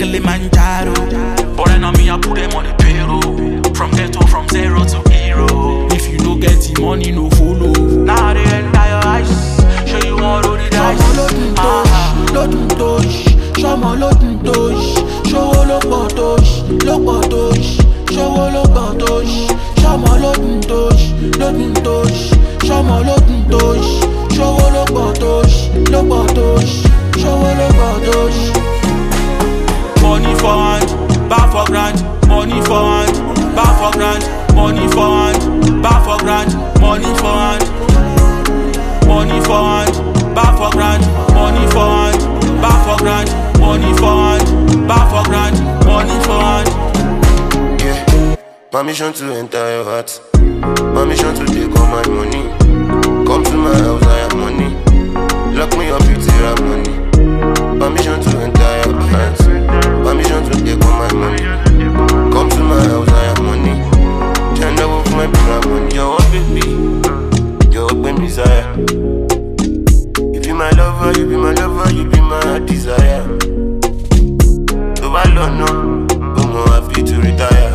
Kilimanjaro. But I know me, I put them on the payroll. From ghetto, from zero to hero. If you no get the money, no follow. Now they enter your eyes. Show you all the dice. Lodun tosh, Shama lodun tosh, show lopo tosh, show lopo tosh, Shama lodun tosh, Shama lodun tosh, show lopo tosh, show lopo tosh. Money for hand, back for grand. Money for hand, back for grand. Money for hand, back for grand. Money for hand, money for hand, back for grand. Money for hand, back for grand. Money for hand, back for grand. Money for hand. Yeah, permission to enter your heart. Permission to take all my money. Come to my house, I have money. Lock me up, you have money. Permission to enter your heart. Permission to take all my money. Come to my house, I have money. Turn over for my money. You're up baby, you're up in desire. You be my lover, you be my lover, you be my desire. So I don't know, but more happy to retire.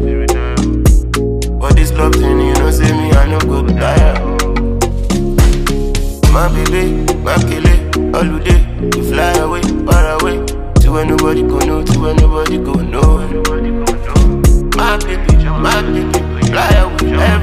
But this love thing, you know, say me, I no go tire. My baby, my killer, all day, you fly away, far away. To where nobody go know, to where nobody go know. My baby, fly away.